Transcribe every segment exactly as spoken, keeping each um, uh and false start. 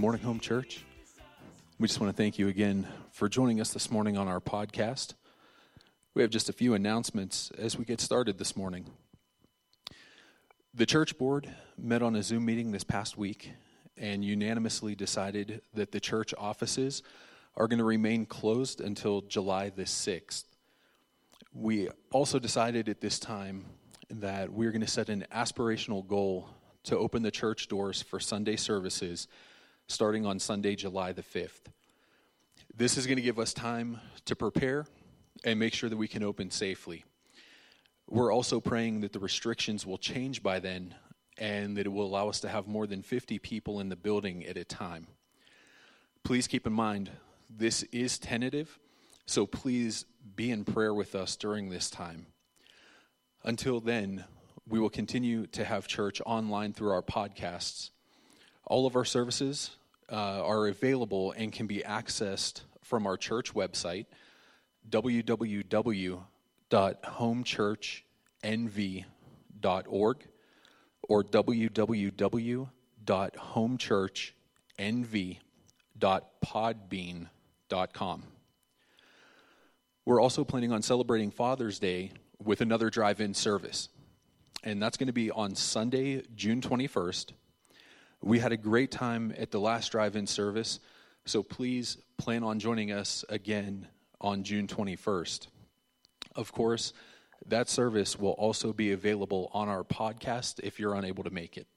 morning, Home Church. We just want to thank you again for joining us this morning on our podcast. We have just a few announcements as we get started this morning. The church board met on a Zoom meeting this past week and unanimously decided that the church offices are going to remain closed until July the sixth. We also decided at this time that we're going to set an aspirational goal to open the church doors for Sunday services starting on Sunday, July the fifth. This is going to give us time to prepare and make sure that we can open safely. We're also praying that the restrictions will change by then and that it will allow us to have more than fifty people in the building at a time. Please keep in mind, this is tentative, so please be in prayer with us during this time. Until then, we will continue to have church online through our podcasts. All of our services uh, are available and can be accessed from our church website, w w w dot home church n v dot org or w w w dot home church n v dot podbean dot com. We're also planning on celebrating Father's Day with another drive-in service, and that's going to be on Sunday, June twenty-first. We had a great time at the last drive-in service, so please plan on joining us again on June twenty-first. Of course, that service will also be available on our podcast if you're unable to make it.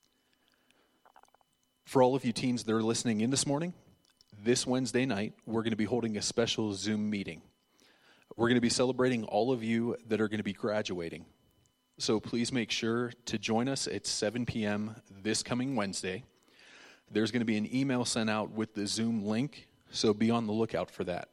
For all of you teens that are listening in this morning, this Wednesday night, we're going to be holding a special Zoom meeting. We're going to be celebrating all of you that are going to be graduating. So please make sure to join us at seven p.m. this coming Wednesday. There's going to be an email sent out with the Zoom link, so be on the lookout for that.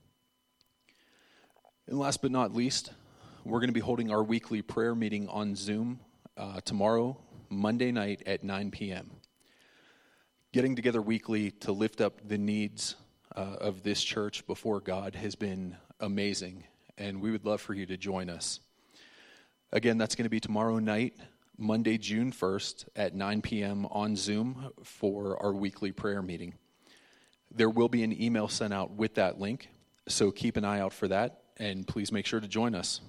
And last but not least, we're going to be holding our weekly prayer meeting on Zoom uh, tomorrow, Monday night at nine p.m. Getting together weekly to lift up the needs uh, of this church before God has been amazing, and we would love for you to join us. Again, that's going to be tomorrow night, Monday, June first at nine p.m. on Zoom for our weekly prayer meeting. There will be an email sent out with that link, so keep an eye out for that, and please make sure to join us.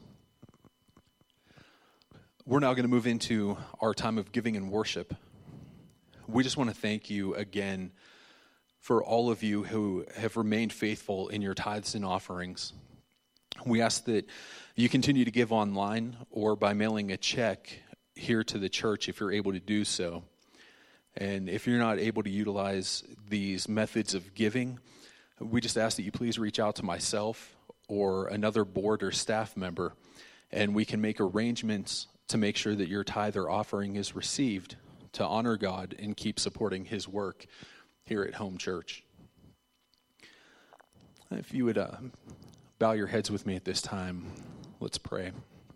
We're now going to move into our time of giving and worship. We just want to thank you again for all of you who have remained faithful in your tithes and offerings. We ask that you continue to give online or by mailing a check here to the church if you're able to do so. And if you're not able to utilize these methods of giving, we just ask that you please reach out to myself or another board or staff member, and we can make arrangements to make sure that your tithe or offering is received to honor God and keep supporting His work here at Home Church. If you would uh, bow your heads with me at this time, let's pray.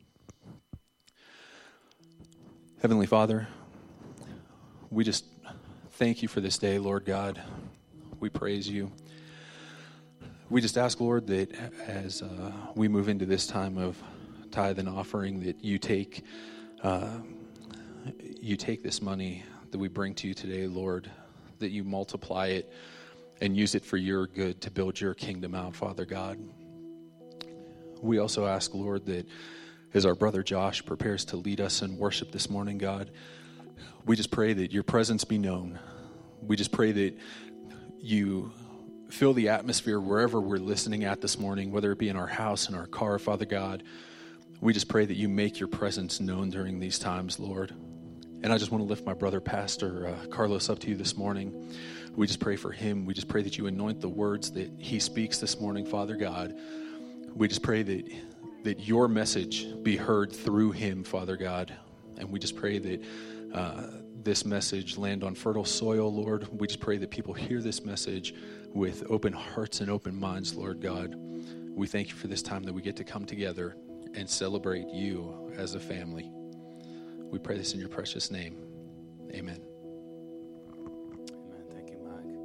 Heavenly Father, we just thank you for this day, Lord God. We praise you. We just ask, Lord, that as uh, we move into this time of tithe and offering, that you take uh, you take this money that we bring to you today, Lord, that you multiply it and use it for your good to build your kingdom out, Father God. We also ask, Lord, that as our brother Josh prepares to lead us in worship this morning, God, we just pray that your presence be known. We just pray that you fill the atmosphere wherever we're listening at this morning, whether it be in our house, in our car, Father God. We just pray that you make your presence known during these times, Lord. And I just want to lift my brother, Pastor uh, Carlos, up to you this morning. We just pray for him. We just pray that you anoint the words that he speaks this morning, Father God. We just pray that that your message be heard through him, Father God. And we just pray that uh, this message land on fertile soil, Lord. We just pray that people hear this message with open hearts and open minds, Lord God. We thank you for this time that we get to come together and celebrate you as a family. We pray this in your precious name. Amen. Amen. Thank you,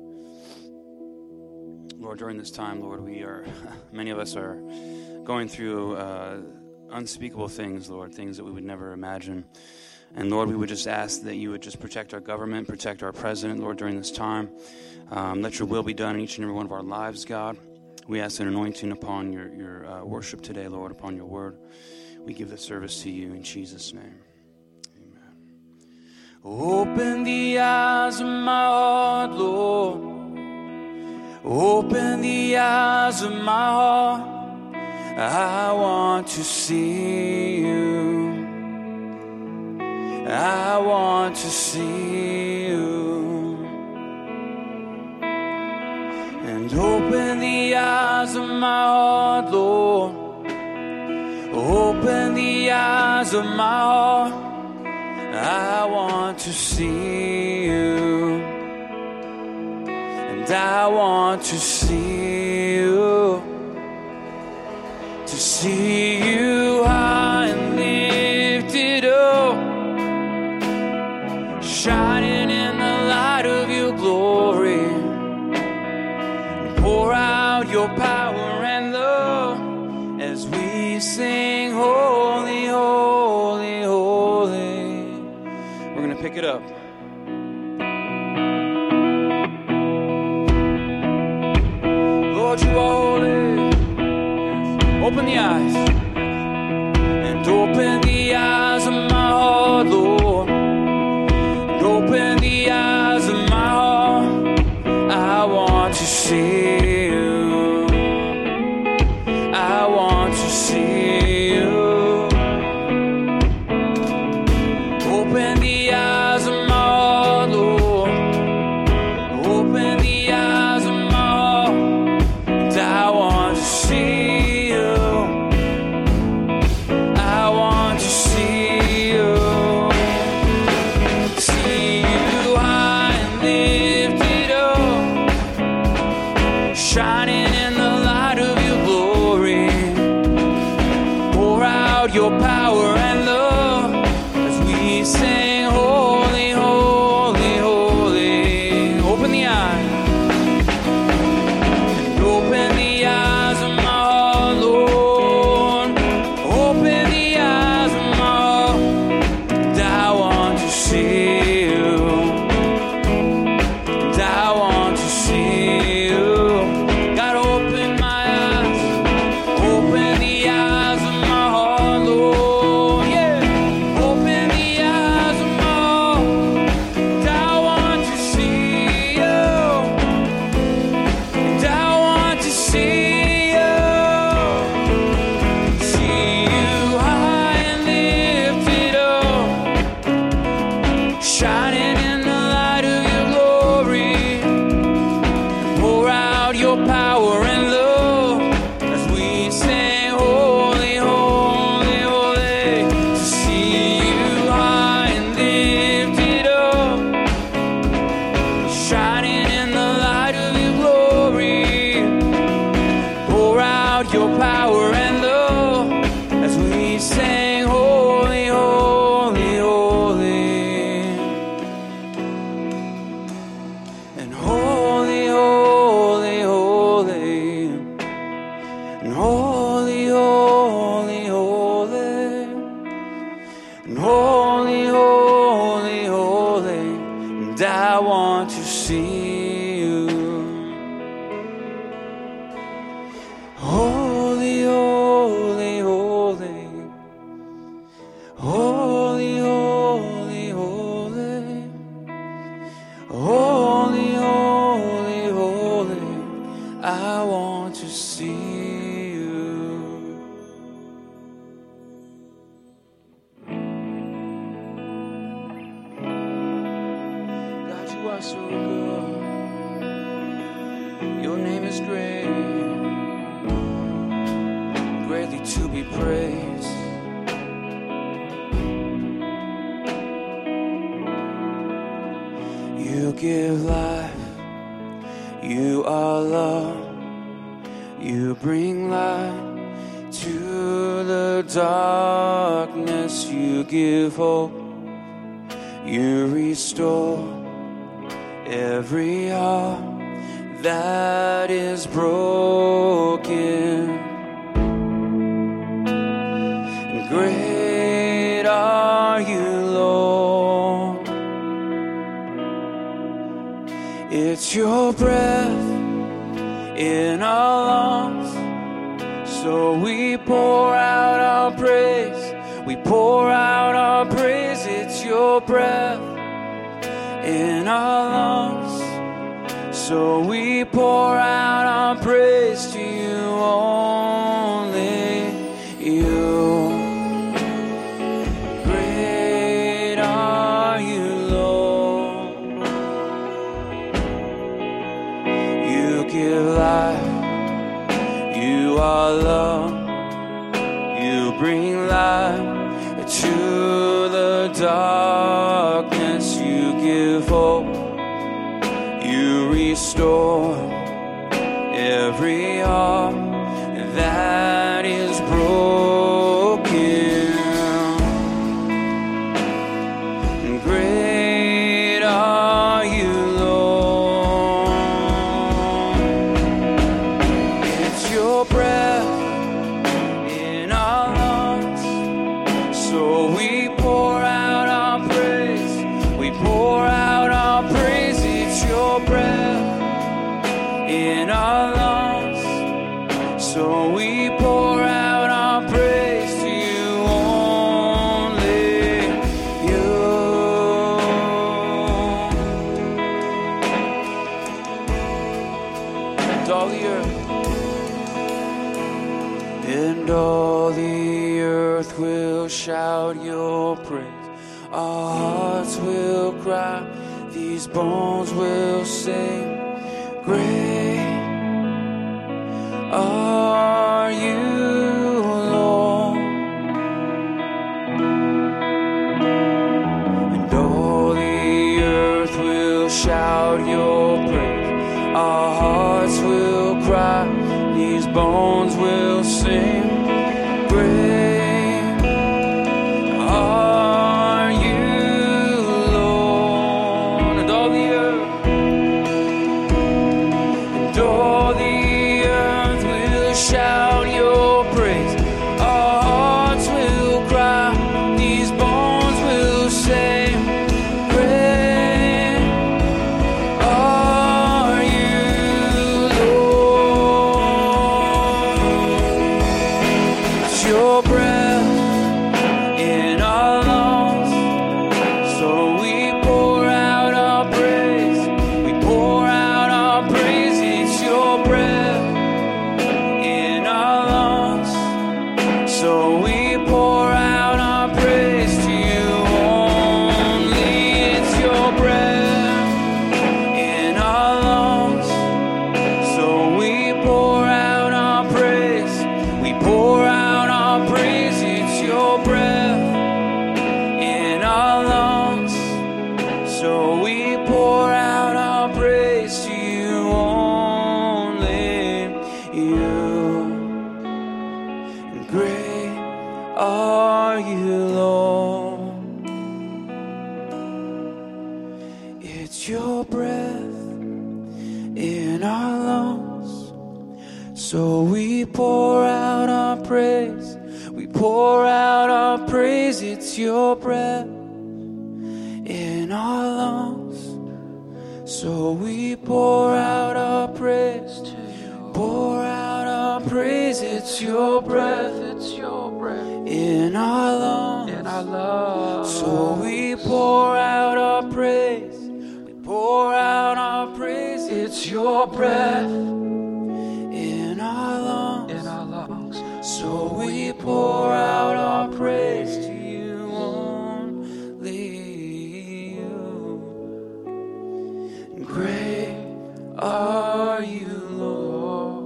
Mike. Lord, during this time, Lord, we are, many of us are going through uh, unspeakable things, Lord, things that we would never imagine. And Lord, we would just ask that you would just protect our government, protect our president, Lord, during this time. Um, let your will be done in each and every one of our lives, God. We ask an anointing upon your, your uh, worship today, Lord, upon your word. We give this service to you in Jesus' name. Amen. Open the eyes of my heart, Lord. Open the eyes of my heart. I want to see you. I want to see you. And open the eyes of my heart, Lord. Open the eyes of my heart. I want to see you. And I want to see you. To see you high and lifted up, shining in the light of your glory. Pour out your power and love as we sing holy, holy, holy. We're going to pick it up. Lord, you are holy. Open the eyes. And open the eyes of my heart, Lord. And open the eyes of my heart. I want to see you. I want to see you. Open the eyes of my heart, Lord. Open the eyes of my heart. And I want to see you. I want to see you. See you high and lifted up, shining in the light of your glory. Pour out your power and love as we sing holy, holy, holy. Open the eyes. And open the eyes of my heart, Lord. Open the eyes of my heart. And I want to see you. And I want to see you. God, open my eyes. Open the eyes of my heart, Lord. Yeah. Open the eyes of my heart. And I want to see you. And I want to see you. See you high and lifted up, shining in the light of your glory. Pour out your power and love as we sing holy, holy, holy. To see you high and lifted up, shining in the light of your glory. Pour out your power and love as we sing holy, holy, holy. And holy, holy, holy. And holy, holy, holy. And holy, holy, holy. And I want to see you. Holy, holy, holy. Holy, holy, holy. Holy, holy, holy. I want to see you. God, you are so good. Your name is great, greatly to be praised. You give life, you are love, you bring light to the darkness, you give hope, you restore every heart that is broken. And great are you, Lord. It's your breath in our lungs, so we pour out our praise. We pour out our praise. It's your breath in our lungs, so we pour out our praise to you, only you. Great are you, Lord. You give life. You are love. You bring light to the darkness. You give hope. You restore every heart that is broken. Great are you, Lord. It's your breath in our lungs, so we pour out our praise. We pour out our praise. It's your breath in our lungs, so we pour out our praise to you, only you. And all the earth, and all the earth will shout your praise. Our hearts will cry, these bones will sing. Great are you, Lord. And all the earth will shout your praise. Our hearts will cry, these bones will sing. Great are you, Lord. And all the earth, and all the earth will shout your praise. Our hearts will cry, these bones will say, great are you, Lord. It's your breath in our lungs, so we pour out our praise. We pour out our praise. It's your breath in our lungs, so we pour out our praise to you, only. It's your breath in our lungs, so we pour out our praise. We pour out our praise. It's your breath in our lungs, so we pour out our praise to you, only you. And great are you, Lord. It's your breath in our lungs, so we pour out our praise. We pour out our praise. It's your breath in our lungs, so we pour out our praise. Pour out our praise. It's your breath. It's your breath in our lungs. In our lungs. So we pour out our praise. We pour out our praise. It's your breath in our lungs. In our lungs. So we pour out our praise to you, only you. Great are you, Lord.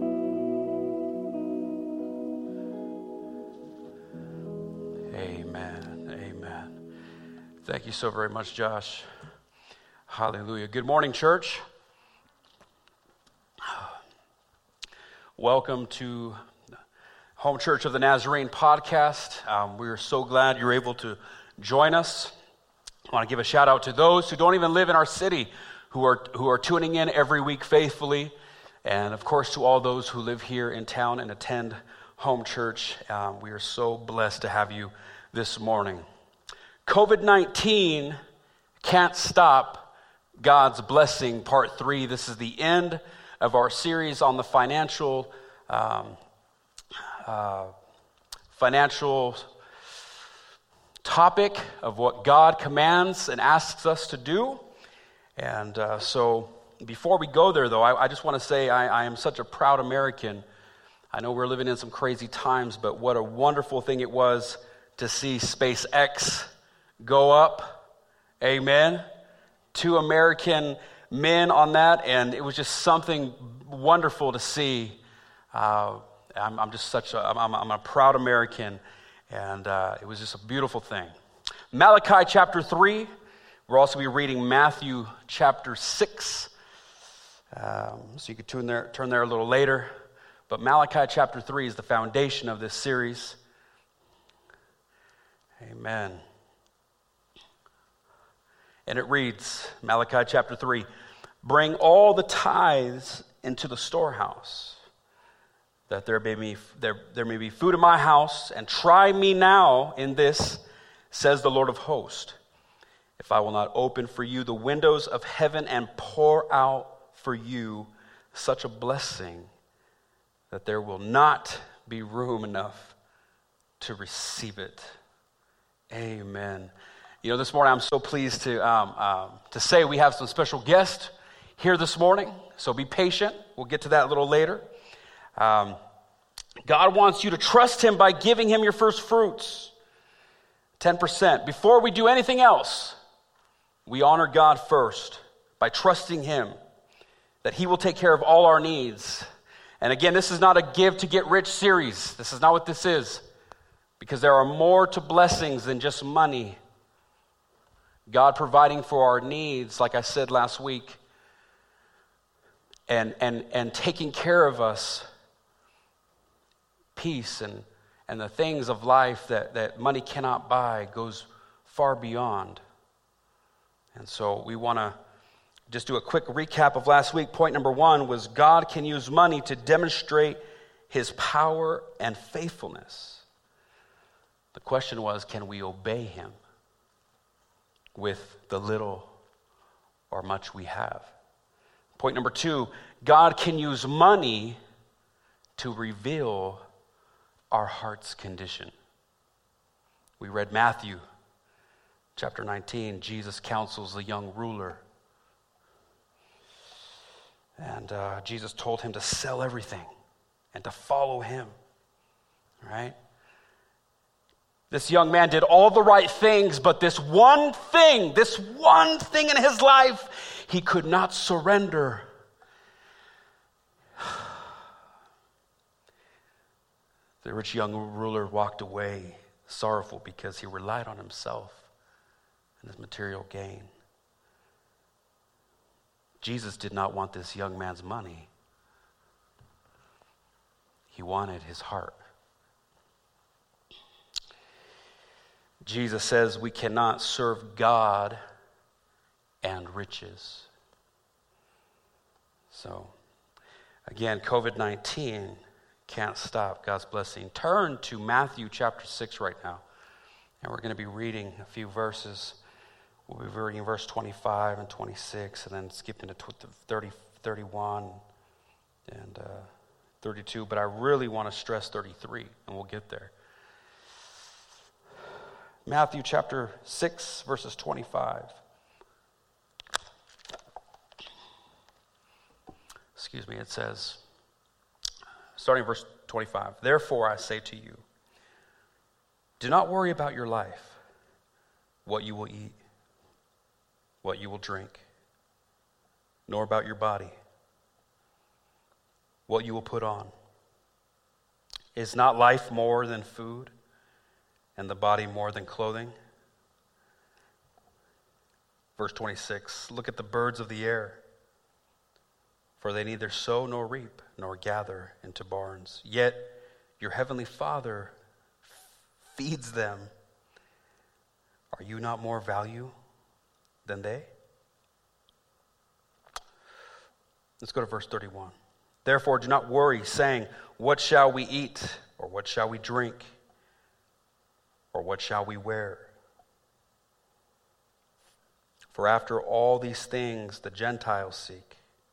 Amen. Amen. Thank you so very much, Josh. Hallelujah. Good morning, church. Welcome to Home Church of the Nazarene podcast. Um, we are so glad you're able to join us. I want to give a shout out to those who don't even live in our city, who are who are tuning in every week faithfully, and of course to all those who live here in town and attend Home Church. Um, we are so blessed to have you this morning. covid nineteen can't stop God's Blessing, Part three. This is the end of our series on the financial um, uh, financial topic of what God commands and asks us to do. And uh, so before we go there, though, I, I just want to say I, I am such a proud American. I know we're living in some crazy times, but what a wonderful thing it was to see SpaceX go up. Amen. Two American men on that, and it was just something wonderful to see. Uh, I'm, I'm just such a, I'm, I'm a proud American, and uh, it was just a beautiful thing. Malachi chapter three. We'll also be reading Matthew chapter six. Um, so you could turn there, turn there a little later. But Malachi chapter three is the foundation of this series. Amen. And it reads, Malachi chapter three, bring all the tithes into the storehouse, that there may be, there, there may be food in my house, and try me now in this, says the Lord of hosts, if I will not open for you the windows of heaven and pour out for you such a blessing that there will not be room enough to receive it. Amen. You know, this morning I'm so pleased to um, um, to say we have some special guests here this morning, so be patient. We'll get to that a little later. Um, God wants you to trust him by giving him your first fruits, ten percent. Before we do anything else, we honor God first by trusting him that he will take care of all our needs. And again, this is not a give to get rich series. This is not what this is, because there are more to blessings than just money. God providing for our needs, like I said last week, and and and taking care of us, peace and, and the things of life that, that money cannot buy goes far beyond. And so we want to just do a quick recap of last week. Point number one was God can use money to demonstrate his power and faithfulness. The question was, can we obey him with the little or much we have? Point number two, God can use money to reveal our heart's condition. We read Matthew chapter nineteen. Jesus counsels the young ruler. And uh, Jesus told him to sell everything and to follow him. Right? This young man did all the right things, but this one thing, this one thing in his life, he could not surrender. The rich young ruler walked away sorrowful because he relied on himself and his material gain. Jesus did not want this young man's money. He wanted his heart. Jesus says we cannot serve God and riches. So, again, covid nineteen can't stop God's blessing. Turn to Matthew chapter six right now. And we're going to be reading a few verses. We'll be reading verse twenty-five and twenty-six, and then skipping to thirty, thirty-one and uh, thirty-two. But I really want to stress thirty-three, and we'll get there. Matthew chapter six, verses twenty-five. Excuse me, it says, starting verse twenty-five, therefore I say to you, do not worry about your life, what you will eat, what you will drink, nor about your body, what you will put on. Is not life more than food, and the body more than clothing? Verse twenty-six, look at the birds of the air, for they neither sow nor reap nor gather into barns, yet your heavenly Father feeds them. Are you not more value than they? Let's go to verse thirty-one. Therefore, do not worry, saying, what shall we eat, or what shall we drink, or what shall we wear? For after all these things the Gentiles seek.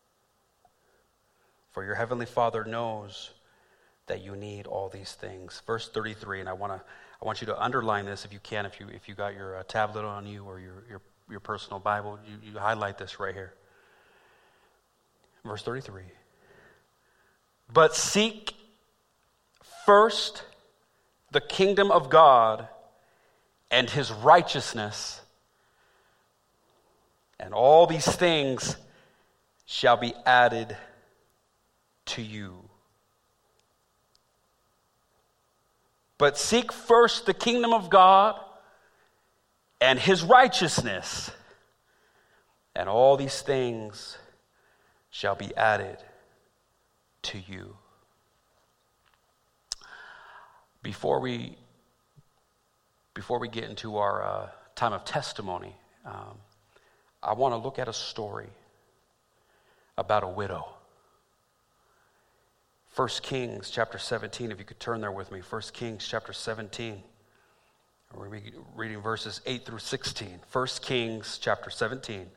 For your heavenly Father knows that you need all these things. Verse thirty-three, and I want to I want you to underline this if you can, if you if you got your uh, tablet on you or your your, your personal Bible, you, you highlight this right here. Verse thirty-three. But seek first the kingdom of God and his righteousness, and all these things shall be added to you. But seek first the kingdom of God and his righteousness, and all these things shall be added to you. Before we before we get into our uh, time of testimony, um, I want to look at a story about a widow. First Kings chapter seventeen, if you could turn there with me. First Kings chapter seventeen. We're reading verses eight through sixteen. First Kings chapter seventeen.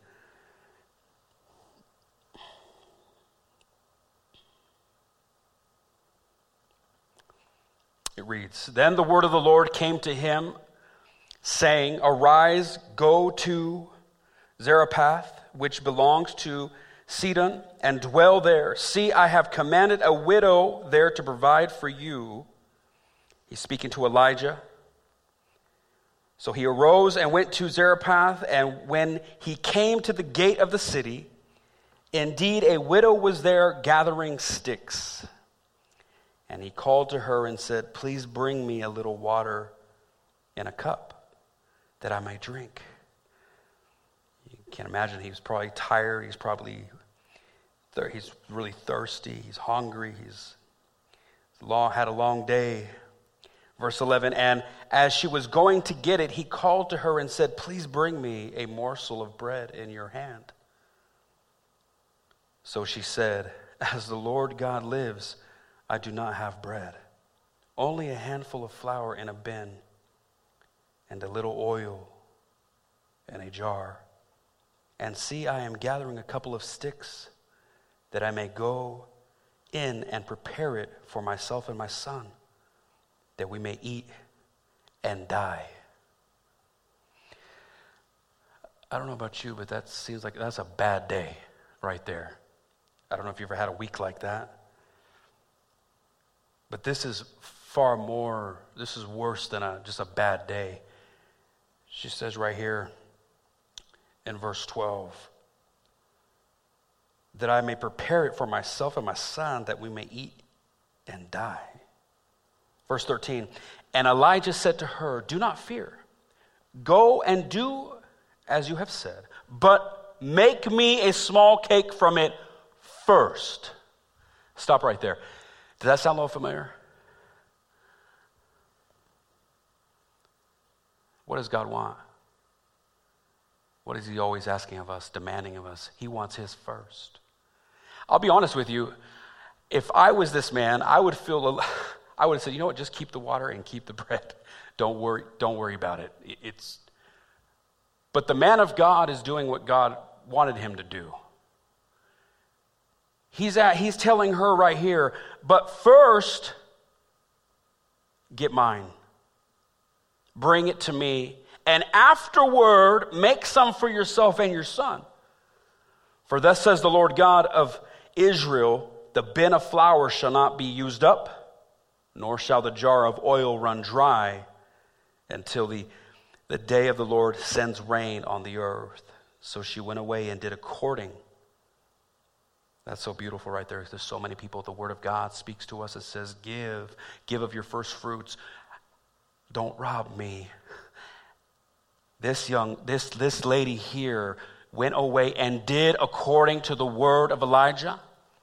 It reads, Then the word of the Lord came to him, saying, Arise, go to Zarephath, which belongs to Sidon, and dwell there. See, I have commanded a widow there to provide for you. He's speaking to Elijah. So he arose and went to Zarephath, and when he came to the gate of the city, indeed a widow was there gathering sticks. And he called to her and said, Please bring me a little water in a cup that I may drink. You can imagine he was probably tired. He's probably, he's really thirsty. He's hungry. He's long, had a long day. Verse eleven, and as she was going to get it, he called to her and said, Please bring me a morsel of bread in your hand. So she said, As the Lord God lives, I do not have bread, only a handful of flour in a bin, and a little oil in a jar. And see, I am gathering a couple of sticks, that I may go in and prepare it for myself and my son, that we may eat and die. I don't know about you, but that seems like that's a bad day right there. I don't know if you ever had a week like that. But this is far more, this is worse than a, just a bad day. She says right here in verse twelve, that I may prepare it for myself and my son, that we may eat and die. Verse thirteen, and Elijah said to her, Do not fear. Go and do as you have said, but make me a small cake from it first. Stop right there. Does that sound a little familiar? What does God want? What is he always asking of us, demanding of us? He wants his first. I'll be honest with you. If I was this man, I would feel, I would have said, you know what, just keep the water and keep the bread. Don't worry, don't worry about it. It's, but the man of God is doing what God wanted him to do. He's at, he's telling her right here, but first, get mine. Bring it to me. And afterward, make some for yourself and your son. For thus says the Lord God of Israel, the bin of flour shall not be used up, nor shall the jar of oil run dry until the, the day of the Lord sends rain on the earth. So she went away and did according. That's so beautiful right there. There's so many people. The word of God speaks to us. It says, give, give of your first fruits. Don't rob me. This young, this, this lady here went away and did according to the word of Elijah.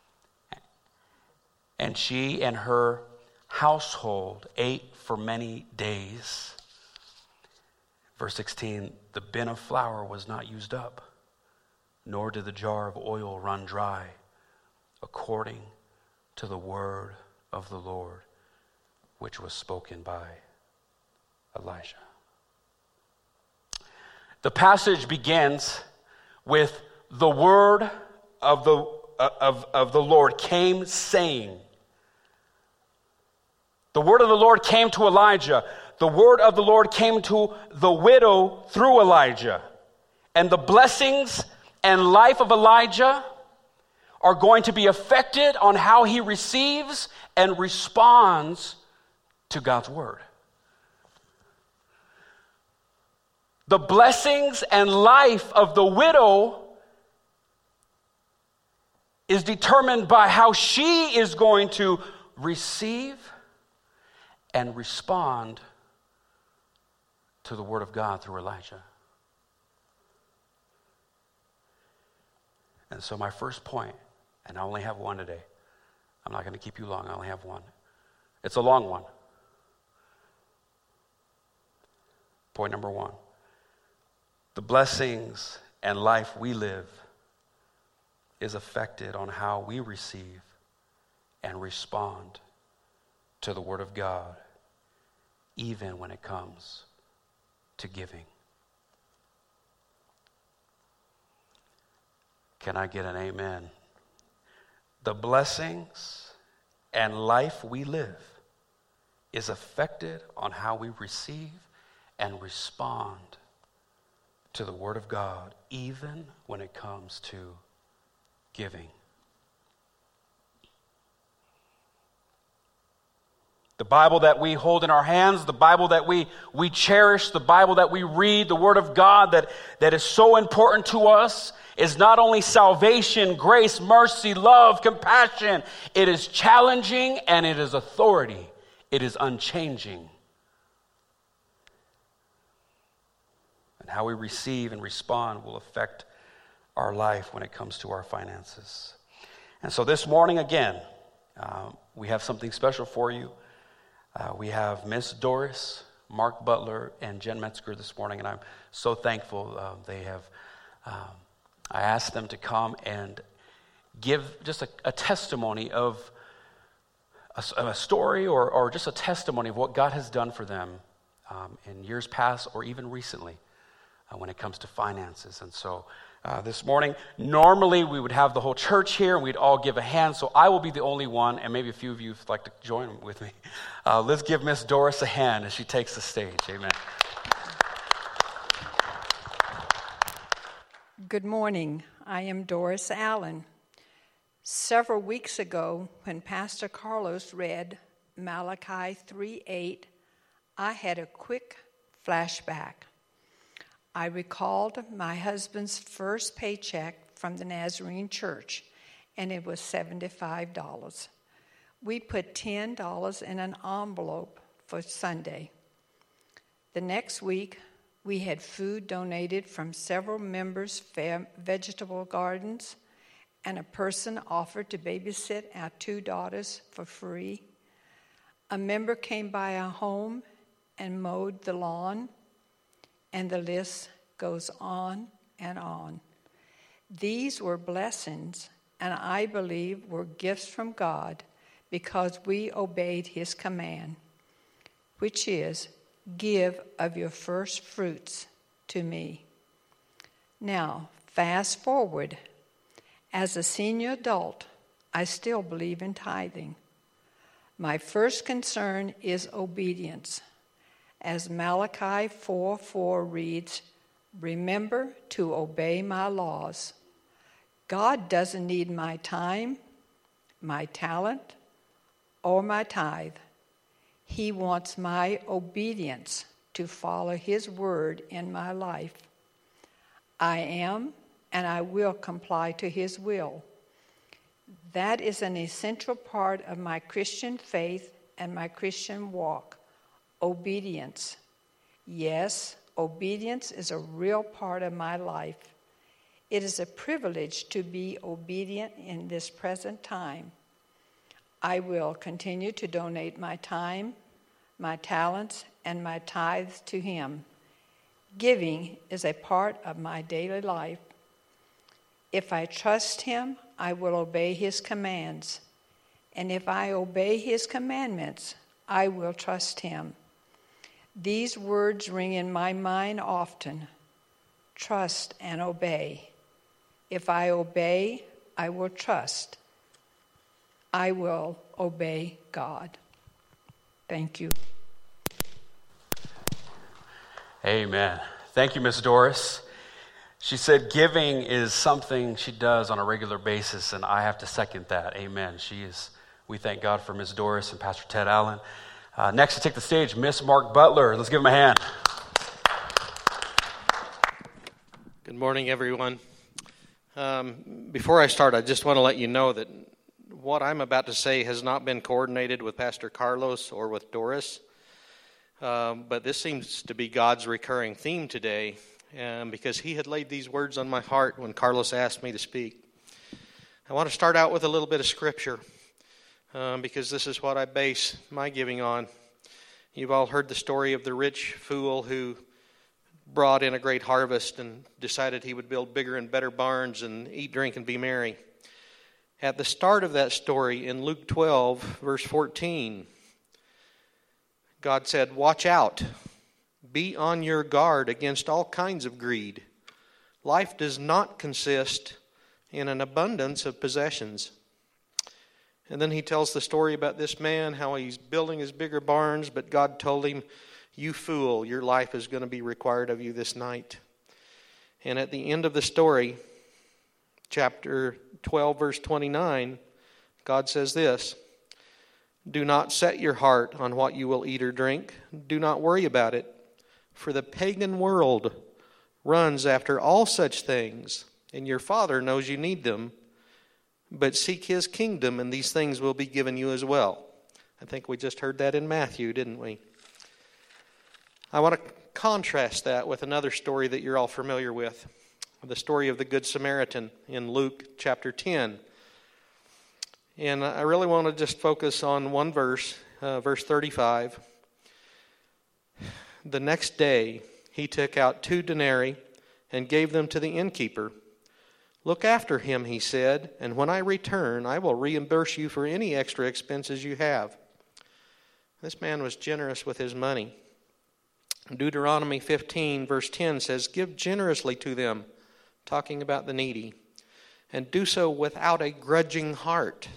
And she and her household ate for many days. Verse sixteen, the bin of flour was not used up, nor did the jar of oil run dry, according to the word of the Lord, which was spoken by Elijah. The passage begins with the word of the, of, of the Lord came saying. The word of the Lord came to Elijah. The word of the Lord came to the widow through Elijah. And the blessings and life of Elijah are going to be affected on how he receives and responds to God's word. The blessings and life of the widow is determined by how she is going to receive and respond to the word of God through Elijah. And so my first point, and I only have one today. I'm not going to keep you long. I only have one. It's a long one. Point number one. The blessings and life we live is affected on how we receive and respond to the word of God, even when it comes to giving. Can I get an amen? The blessings and life we live is affected on how we receive and respond to the word of God, even when it comes to giving. The Bible that we hold in our hands, the Bible that we, we cherish, the Bible that we read, the Word of God that, that is so important to us, is not only salvation, grace, mercy, love, compassion. It is challenging and it is authority. It is unchanging. And how we receive and respond will affect our life when it comes to our finances. And so this morning, again, uh, we have something special for you. Uh, we have Miss Doris, Mark Butler, and Jen Metzger this morning, and I'm so thankful uh, they have. Um, I asked them to come and give just a, a testimony of a, a story or, or just a testimony of what God has done for them um, in years past or even recently uh, when it comes to finances. And so uh, this morning, normally we would have the whole church here and we'd all give a hand, so I will be the only one, and maybe a few of you would like to join with me. Uh, let's give Miss Doris a hand as she takes the stage. Amen. Good morning. I am Doris Allen. Several weeks ago, when Pastor Carlos read Malachi three eight, I had a quick flashback. I recalled my husband's first paycheck from the Nazarene Church, and it was seventy-five dollars. We put ten dollars in an envelope for Sunday. The next week, we had food donated from several members' vegetable gardens, and a person offered to babysit our two daughters for free. A member came by our home and mowed the lawn, and the list goes on and on. These were blessings, and I believe were gifts from God because we obeyed his command, which is, give of your first fruits to me. Now, fast forward. As a senior adult, I still believe in tithing. My first concern is obedience. As Malachi four four reads, remember to obey my laws. God doesn't need my time, my talent, or my tithe. He wants my obedience to follow his word in my life. I am and I will comply to his will. That is an essential part of my Christian faith and my Christian walk. Obedience. Yes, obedience is a real part of my life. It is a privilege to be obedient in this present time. I will continue to donate my time, my talents, and my tithes to him. Giving is a part of my daily life. If I trust him, I will obey his commands. And if I obey his commandments, I will trust him. These words ring in my mind often. Trust and obey. If I obey, I will trust. I will obey God. Thank you. Amen. Thank you, Miss Doris. She said giving is something she does on a regular basis, and I have to second that. Amen. She is. We thank God for Miss Doris and Pastor Ted Allen. Uh, next to take the stage, Miss Mark Butler. Let's give him a hand. Good morning, everyone. Um, before I start, I just want to let you know that what I'm about to say has not been coordinated with Pastor Carlos or with Doris, um, but this seems to be God's recurring theme today, um, because he had laid these words on my heart when Carlos asked me to speak. I want to start out with a little bit of scripture, um, because this is what I base my giving on. You've all heard the story of the rich fool who brought in a great harvest and decided he would build bigger and better barns and eat, drink, and be merry. At the start of that story, in Luke twelve, verse fourteen, God said, "Watch out. Be on your guard against all kinds of greed. Life does not consist in an abundance of possessions." And then he tells the story about this man, how he's building his bigger barns, but God told him, "You fool, your life is going to be required of you this night." And at the end of the story, chapter twelve, verse twenty-nine, God says this, "Do not set your heart on what you will eat or drink. Do not worry about it, for the pagan world runs after all such things, and your Father knows you need them. But seek His kingdom, and these things will be given you as well." I think we just heard that in Matthew, didn't we? I want to contrast that with another story that you're all familiar with, the story of the Good Samaritan in Luke chapter ten. And I really want to just focus on one verse, uh, verse thirty-five. "The next day he took out two denarii and gave them to the innkeeper. 'Look after him,' he said, 'and when I return, I will reimburse you for any extra expenses you have.'" This man was generous with his money. Deuteronomy fifteen, verse ten says, "Give generously to them," talking about the needy, "and do so without a grudging heart."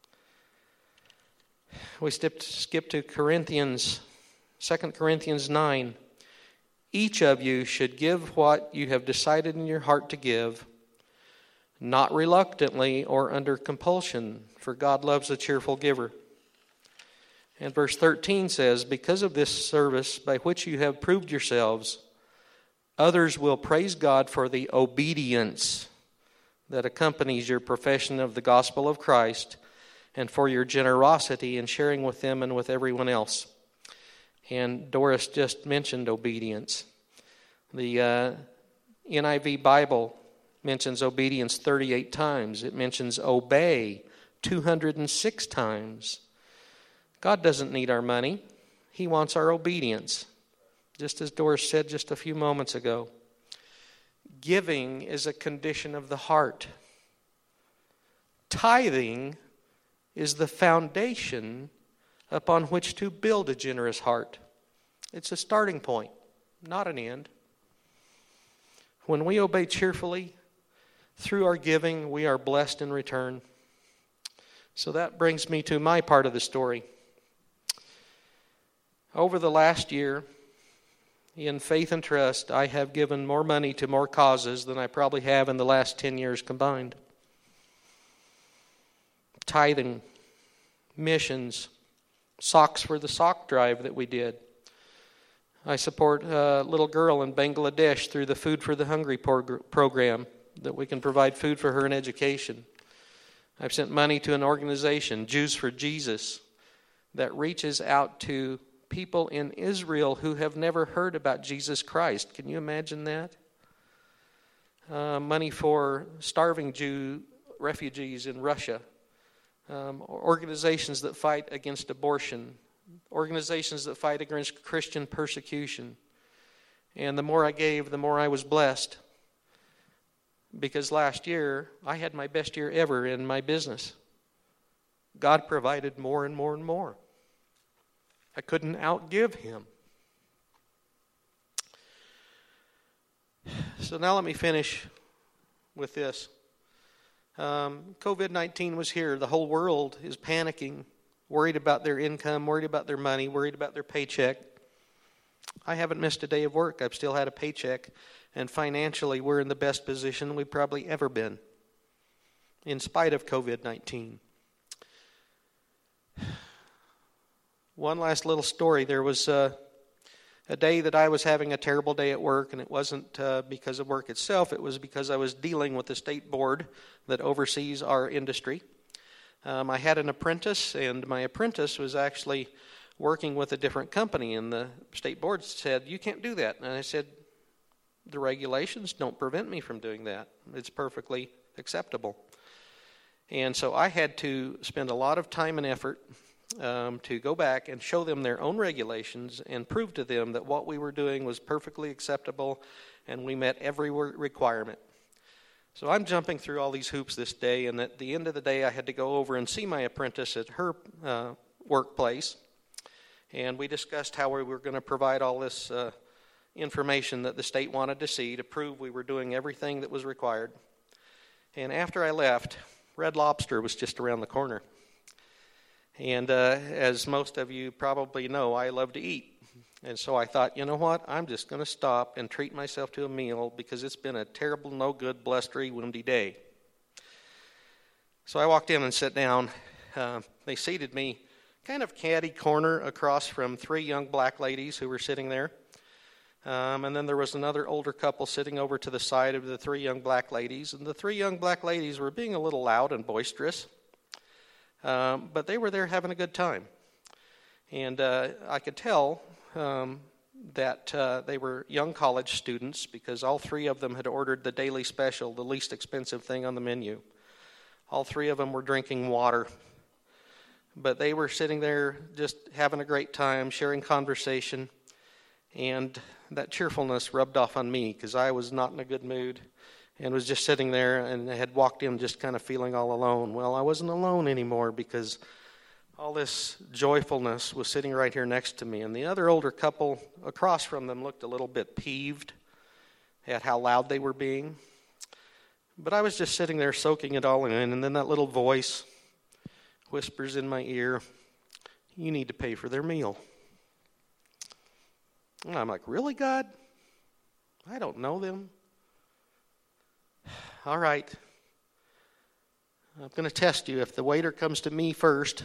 We skip, skip to Corinthians, Second Corinthians nine. "Each of you should give what you have decided in your heart to give, not reluctantly or under compulsion, for God loves a cheerful giver." And verse thirteen says, "Because of this service by which you have proved yourselves, others will praise God for the obedience that accompanies your profession of the gospel of Christ and for your generosity in sharing with them and with everyone else." And Doris just mentioned obedience. The uh, N I V Bible mentions obedience thirty-eight times. It mentions obey two hundred six times. God doesn't need our money. He wants our obedience. Just as Doris said just a few moments ago, giving is a condition of the heart. Tithing is the foundation upon which to build a generous heart. It's a starting point, not an end. When we obey cheerfully through our giving, we are blessed in return. So that brings me to my part of the story. Over the last year, in faith and trust, I have given more money to more causes than I probably have in the last ten years combined. Tithing, missions, socks for the sock drive that we did. I support a little girl in Bangladesh through the Food for the Hungry program, that we can provide food for her in education. I've sent money to an organization, Jews for Jesus, that reaches out to people in Israel who have never heard about Jesus Christ. Can you imagine that? Uh, money for starving Jew refugees in Russia. Um, organizations that fight against abortion. Organizations that fight against Christian persecution. And the more I gave, the more I was blessed. Because last year, I had my best year ever in my business. God provided more and more and more. I couldn't outgive Him. So now let me finish with this. Um, covid nineteen was here. The whole world is panicking, worried about their income, worried about their money, worried about their paycheck. I haven't missed a day of work. I've still had a paycheck. And financially, we're in the best position we've probably ever been, in spite of covid nineteen. One last little story. There was uh, a day that I was having a terrible day at work, and it wasn't uh, because of work itself. It was because I was dealing with the state board that oversees our industry. Um, I had an apprentice, and my apprentice was actually working with a different company, and the state board said, "You can't do that." And I said, "The regulations don't prevent me from doing that. It's perfectly acceptable." And so I had to spend a lot of time and effort um, to go back and show them their own regulations and prove to them that what we were doing was perfectly acceptable and we met every requirement. So I'm jumping through all these hoops this day, and at the end of the day I had to go over and see my apprentice at her uh, workplace, and we discussed how we were going to provide all this uh, information that the state wanted to see to prove we were doing everything that was required. And after I left, Red Lobster was just around the corner. And uh, as most of you probably know, I love to eat. And so I thought, you know what, I'm just going to stop and treat myself to a meal because it's been a terrible, no good, blustery, windy day. So I walked in and sat down. Uh, they seated me kind of catty corner across from three young black ladies who were sitting there. Um, and then there was another older couple sitting over to the side of the three young black ladies. And the three young black ladies were being a little loud and boisterous. Um, but they were there having a good time. And uh, I could tell um, that uh, they were young college students because all three of them had ordered the daily special, the least expensive thing on the menu. All three of them were drinking water. But they were sitting there just having a great time, sharing conversation. And that cheerfulness rubbed off on me because I was not in a good mood and was just sitting there and had walked in just kind of feeling all alone. Well, I wasn't alone anymore because all this joyfulness was sitting right here next to me. And the other older couple across from them looked a little bit peeved at how loud they were being. But I was just sitting there soaking it all in. And then that little voice whispers in my ear, "You need to pay for their meal." And I'm like, "Really, God? I don't know them." All right. I'm going to test you. If the waiter comes to me first,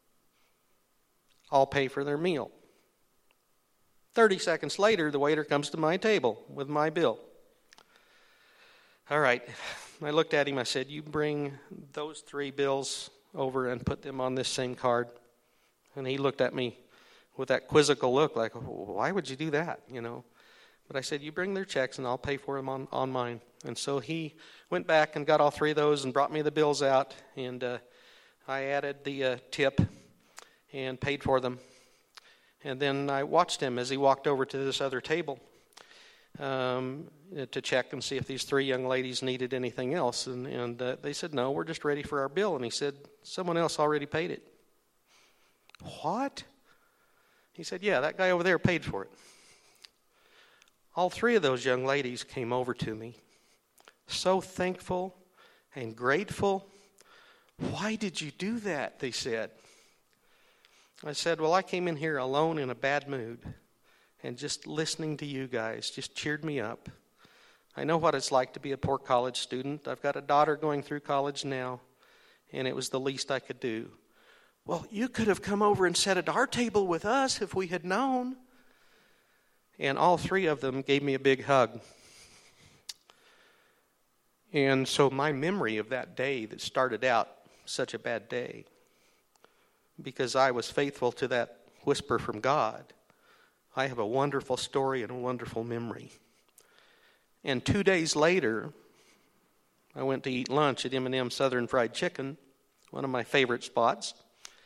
I'll pay for their meal. thirty seconds later, the waiter comes to my table with my bill. All right. I looked at him. I said, "You bring those three bills over and put them on this same card." And he looked at me with that quizzical look like, "Why would you do that?" You know. But I said, "You bring their checks and I'll pay for them on, on mine." And so he went back and got all three of those and brought me the bills out. And uh, I added the uh, tip and paid for them. And then I watched him as he walked over to this other table um, to check and see if these three young ladies needed anything else. And, and uh, they said, "No, we're just ready for our bill." And he said, "Someone else already paid it." "What?" He said, "Yeah, that guy over there paid for it." All three of those young ladies came over to me, so thankful and grateful. "Why did you do that?" they said. I said, "Well, I came in here alone in a bad mood, and just listening to you guys just cheered me up. I know what it's like to be a poor college student. I've got a daughter going through college now, and it was the least I could do." "Well, you could have come over and sat at our table with us if we had known." And all three of them gave me a big hug. And so my memory of that day that started out such a bad day, because I was faithful to that whisper from God, I have a wonderful story and a wonderful memory. And two days later, I went to eat lunch at M and M Southern Fried Chicken, one of my favorite spots.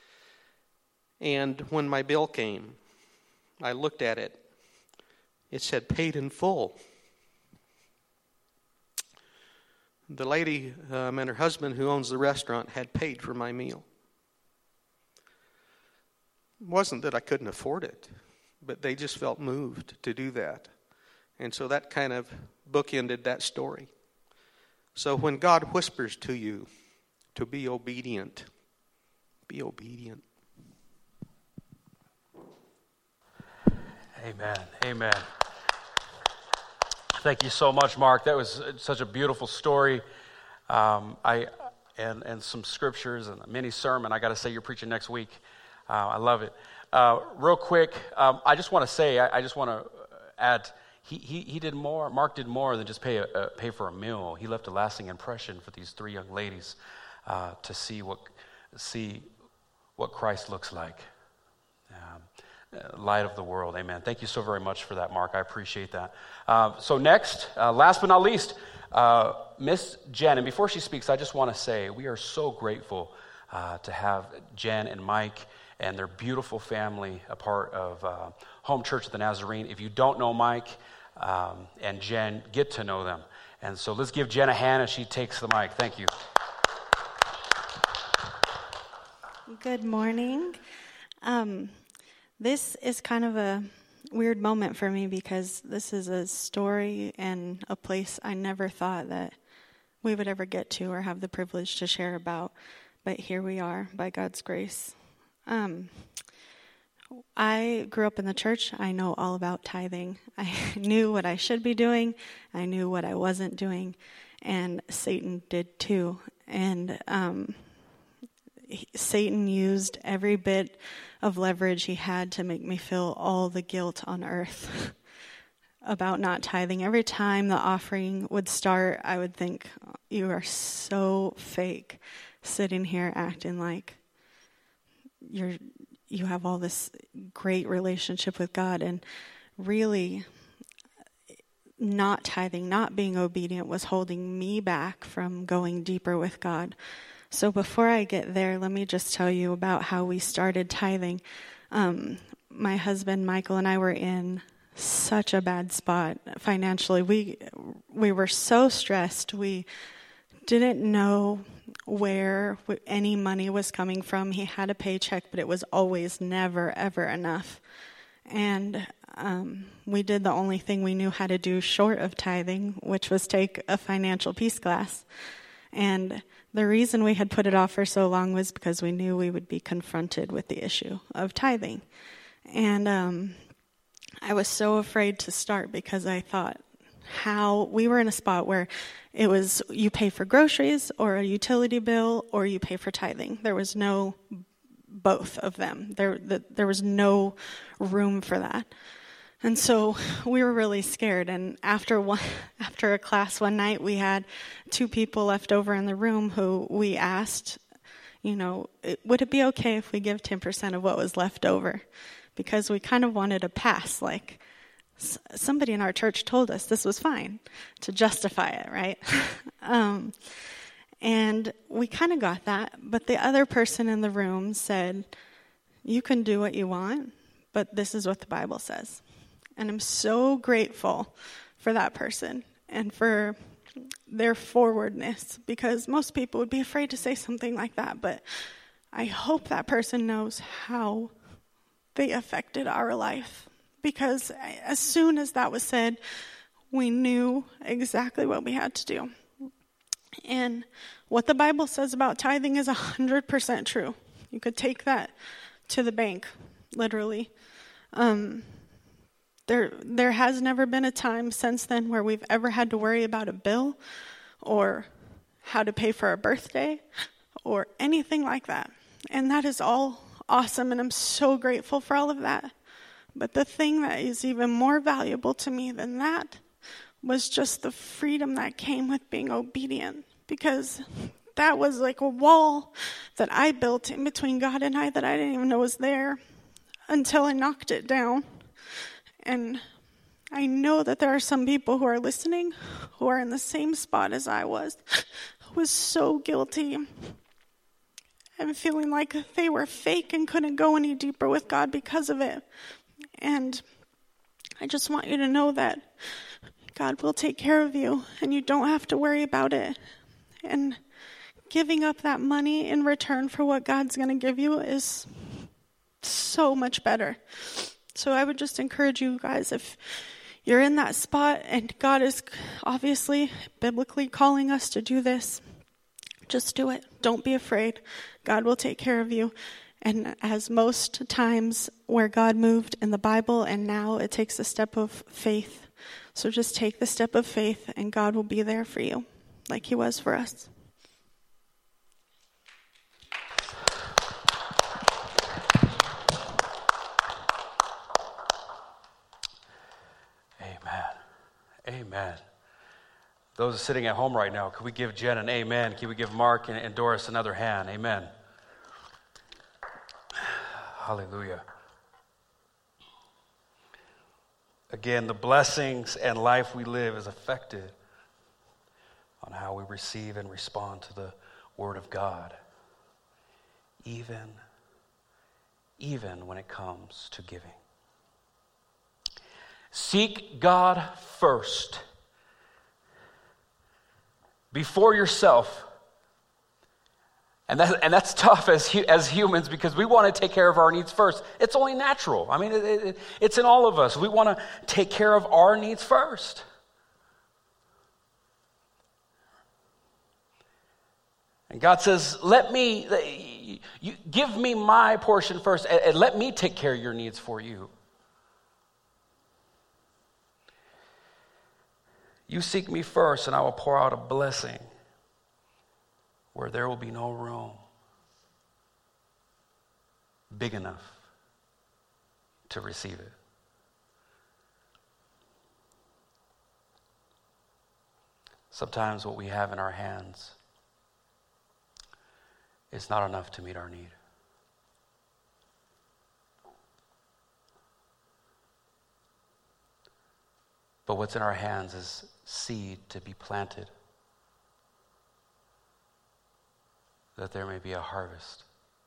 And when my bill came, I looked at it. It said paid in full. The lady um, and her husband who owns the restaurant had paid for my meal. It wasn't that I couldn't afford it, but they just felt moved to do that. And so that kind of bookended that story. So when God whispers to you to be obedient, be obedient. Amen. Amen. Thank you so much, Mark. That was such a beautiful story. Um, I and and some scriptures and a mini sermon. I got to say, you're preaching next week. Uh, I love it. Uh, real quick, um, I just want to say, I, I just want to add. He, he he did more. Mark did more than just pay a, a pay for a meal. He left a lasting impression for these three young ladies uh, to see what see what Christ looks like. Um, light of the world. Amen. Thank you so very much for that, Mark. I appreciate that. Uh, so next, uh, last but not least, uh, Miss Jen. And before she speaks, I just want to say we are so grateful uh, to have Jen and Mike and their beautiful family a part of uh, Home Church of the Nazarene. If you don't know Mike um, and Jen, get to know them. And so let's give Jen a hand as she takes the mic. Thank you. Good morning. Um, This is kind of a weird moment for me because this is a story and a place I never thought that we would ever get to or have the privilege to share about. But here we are, by God's grace. Um, I grew up in the church. I know all about tithing. I knew what I should be doing. I knew what I wasn't doing. And Satan did too. And um Satan used every bit of leverage he had to make me feel all the guilt on earth about not tithing. Every time the offering would start, I would think, you are so fake, sitting here acting like you're you have all this great relationship with God. And really, not tithing, not being obedient was holding me back from going deeper with God. So before I get there, let me just tell you about how we started tithing. Um, my husband, Michael, and I were in such a bad spot financially. We we were so stressed. We didn't know where any money was coming from. He had a paycheck, but it was always never, ever enough. And um, we did the only thing we knew how to do short of tithing, which was take a financial peace class. And the reason we had put it off for so long was because we knew we would be confronted with the issue of tithing. And um, I was so afraid to start because I thought how we were in a spot where it was you pay for groceries or a utility bill or you pay for tithing. There was no both of them. There, the, there was no room for that. And so we were really scared. And after one, after a class one night, we had two people left over in the room who we asked, you know, would it be okay if we give ten percent of what was left over? Because we kind of wanted a pass. Like somebody in our church told us this was fine to justify it, right? um, and we kind of got that. But the other person in the room said, you can do what you want, but this is what the Bible says. And I'm so grateful for that person and for their forwardness, because most people would be afraid to say something like that. But I hope that person knows how they affected our life, because as soon as that was said, we knew exactly what we had to do. And what the Bible says about tithing is one hundred percent true. You could take that to the bank, literally. Um... There there has never been a time since then where we've ever had to worry about a bill or how to pay for a birthday or anything like that. And that is all awesome, and I'm so grateful for all of that. But the thing that is even more valuable to me than that was just the freedom that came with being obedient, because that was like a wall that I built in between God and I that I didn't even know was there until I knocked it down. And I know that there are some people who are listening who are in the same spot as I was, who was so guilty and feeling like they were fake and couldn't go any deeper with God because of it. And I just want you to know that God will take care of you and you don't have to worry about it. And giving up that money in return for what God's going to give you is so much better. So I would just encourage you guys, if you're in that spot and God is obviously biblically calling us to do this, just do it. Don't be afraid. God will take care of you. And as most times where God moved in the Bible, and now it takes a step of faith. So just take the step of faith and God will be there for you like he was for us. Amen. Amen. Those sitting at home right now, can we give Jen an amen? Can we give Mark and, and Doris another hand? Amen. Hallelujah. Again, the blessings and life we live is affected on how we receive and respond to the Word of God, even, even when it comes to giving. Seek God first, before yourself. And, that, and that's tough as, as humans because we want to take care of our needs first. It's only natural. I mean, it, it, it's in all of us. We want to take care of our needs first. And God says, let me, you, give me my portion first, and, and let me take care of your needs for you. You seek me first, and I will pour out a blessing where there will be no room big enough to receive it. Sometimes what we have in our hands is not enough to meet our need. But what's in our hands is seed to be planted, that there may be a harvest.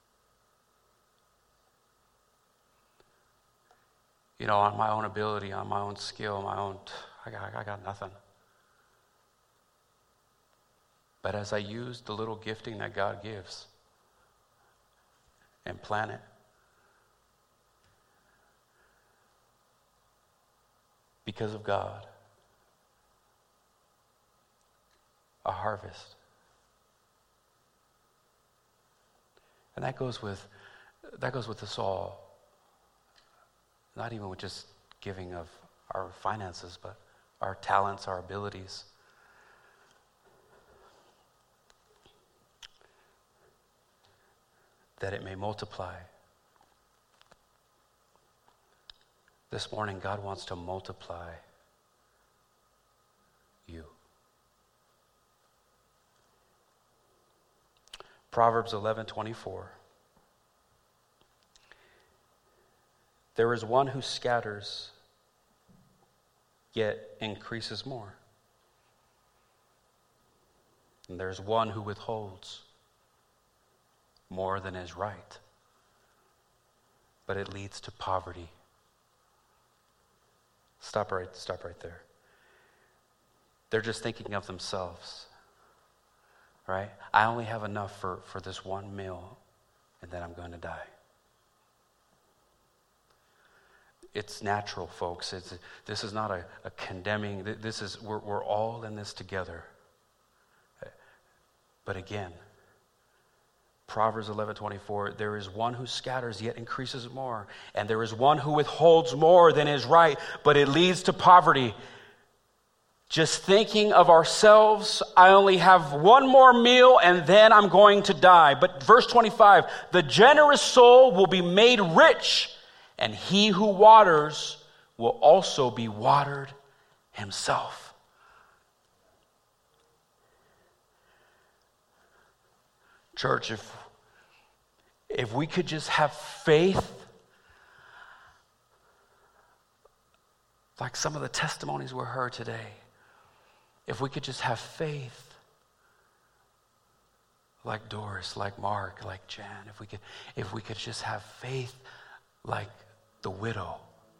You know, on my own ability, on my own skill, my own, I got, I got nothing. But as I use the little gifting that God gives and plant it, because of God, a harvest. And that goes with that goes with us all. Not even with just giving of our finances, but our talents, our abilities. That it may multiply. This morning, God wants to multiply you. Proverbs eleven twenty-four. There is one who scatters, yet increases more. And there's one who withholds more than is right, but it leads to poverty. Stop right, stop right there. They're just thinking of themselves. Right? I only have enough for, for this one meal, and then I'm going to die. It's natural, folks. It's, this is not a, a condemning. This is we're, we're all in this together. But again, Proverbs eleven twenty-four, there is one who scatters yet increases more, and there is one who withholds more than is right, but it leads to poverty. Just thinking of ourselves, I only have one more meal and then I'm going to die. But verse twenty-five, the generous soul will be made rich, and he who waters will also be watered himself. Church, if, if we could just have faith, like some of the testimonies we heard today, if we could just have faith, like Doris, like Mark, like Jan, if we could, if we could just have faith like the widow.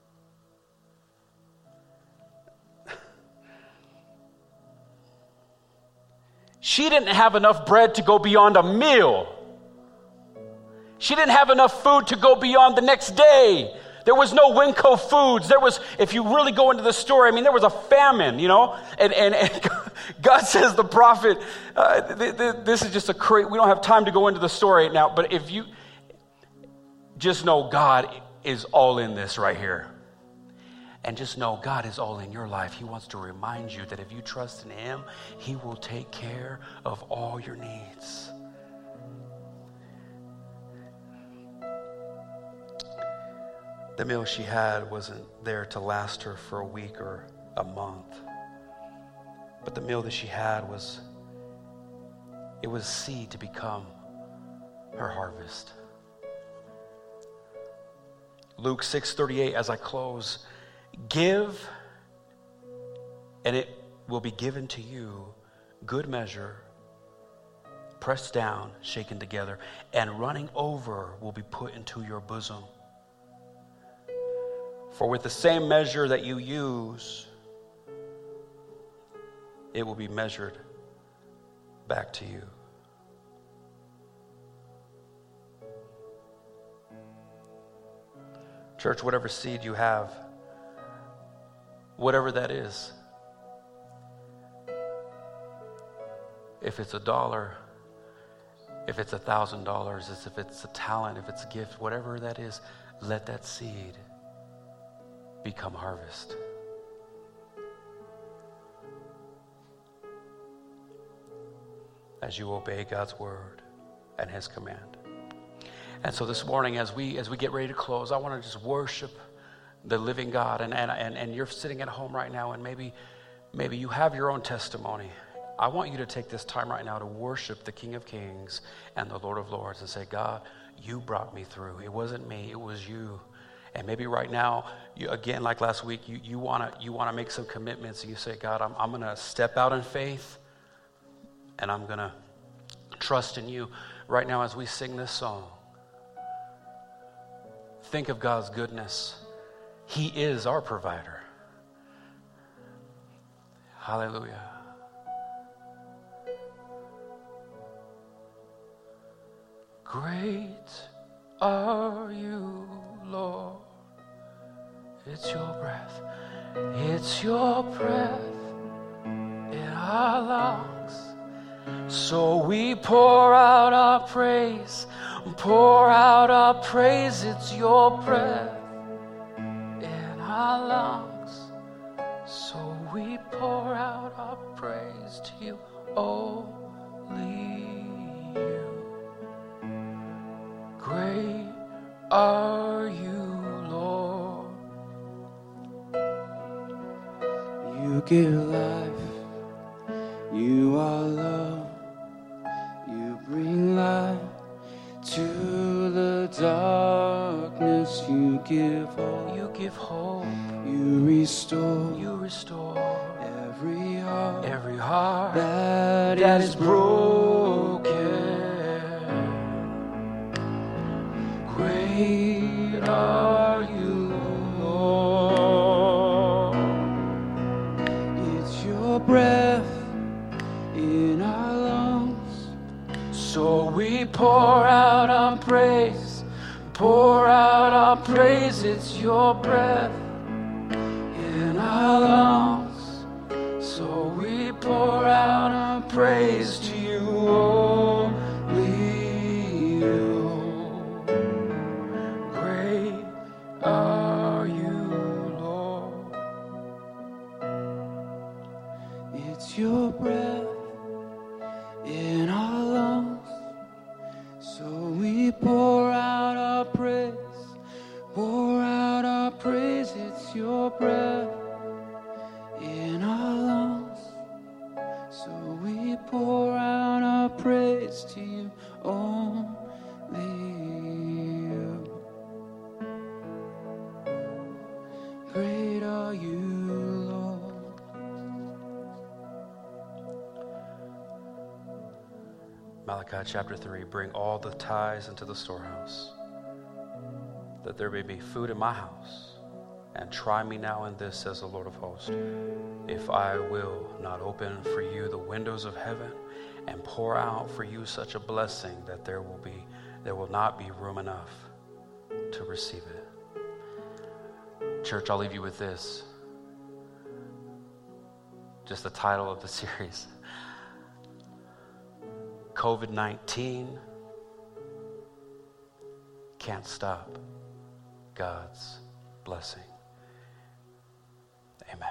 She didn't have enough bread to go beyond a meal. She didn't have enough food to go beyond the next day. There was no Winco Foods. There was, if you really go into the story, I mean, there was a famine, you know? And, and, and God says the prophet, uh, th- th- this is just a crazy, we don't have time to go into the story now, but if you, just know God is all in this right here. And just know God is all in your life. He wants to remind you that if you trust in him, he will take care of all your needs. The meal she had wasn't there to last her for a week or a month. But the meal that she had was, it was seed to become her harvest. Luke six thirty-eight, as I close, give, and it will be given to you, good measure, pressed down, shaken together, and running over will be put into your bosom. For with the same measure that you use, it will be measured back to you. Church, whatever seed you have, whatever that is, if it's a dollar, if it's a thousand dollars, if it's a talent, if it's a gift, whatever that is, let that seed become harvest. As you obey God's word and his command. And so this morning, as we as we get ready to close, I want to just worship the living God. And and and, and you're sitting at home right now, and maybe maybe you have your own testimony. I want you to take this time right now to worship the King of Kings and the Lord of Lords and say, God, you brought me through. It wasn't me, it was you. And maybe right now, you, again, like last week, you you want to you want to make some commitments. And you say, God, I'm I'm going to step out in faith, and I'm going to trust in you. Right now, as we sing this song, think of God's goodness. He is our provider. Hallelujah. Great are you, Lord. It's your breath. It's your breath in our lungs. So we pour out our praise. Pour out our praise. It's your breath in our lungs. So we pour out our praise to you, only you. Great are you, Lord. You give life, you are love, you bring light to the darkness. You give hope, You give hope, you restore, you restore every heart every heart that, that is is broken. Great are you, Lord. It's your breath in our lungs. So we pour out our praise, pour out our praise. It's your breath in our lungs. So we pour out our praise to you, only you. Great are you, Lord. It's your breath in our lungs. So we pour out our praise, pour out our praise. It's your breath in our lungs. So we pour out our praise to you, only you. Great are you, Lord. Malachi chapter three, bring all the tithes into the storehouse, that there may be food in my house. And try me now in this, says the Lord of hosts, if I will not open for you the windows of heaven and pour out for you such a blessing that there will be there will not be room enough to receive it. church, I'll leave you with this. Just the title of the series. COVID nineteen can't stop God's blessing. Amen.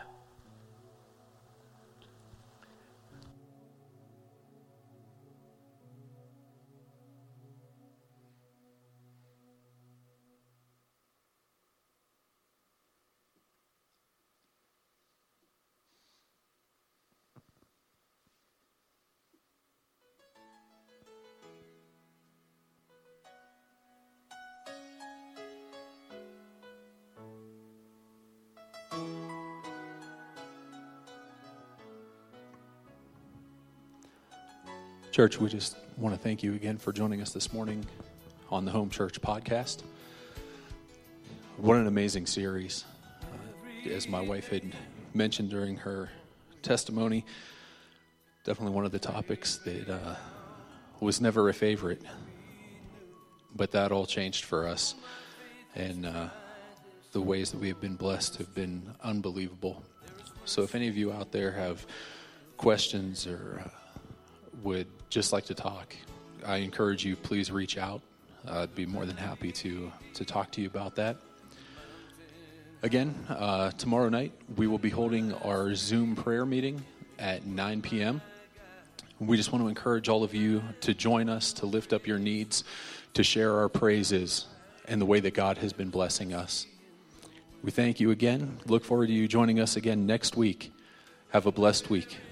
Church, we just want to thank you again for joining us this morning on the Home Church podcast. What an amazing series. Uh, as my wife had mentioned during her testimony, definitely one of the topics that uh, was never a favorite, but that all changed for us. And uh, the ways that we have been blessed have been unbelievable. So if any of you out there have questions or uh, would just like to talk, I encourage you, please reach out. Uh, I'd be more than happy to to talk to you about that. Again, uh, tomorrow night, we will be holding our Zoom prayer meeting at nine p.m. We just want to encourage all of you to join us, to lift up your needs, to share our praises and the way that God has been blessing us. We thank you again. Look forward to you joining us again next week. Have a blessed week.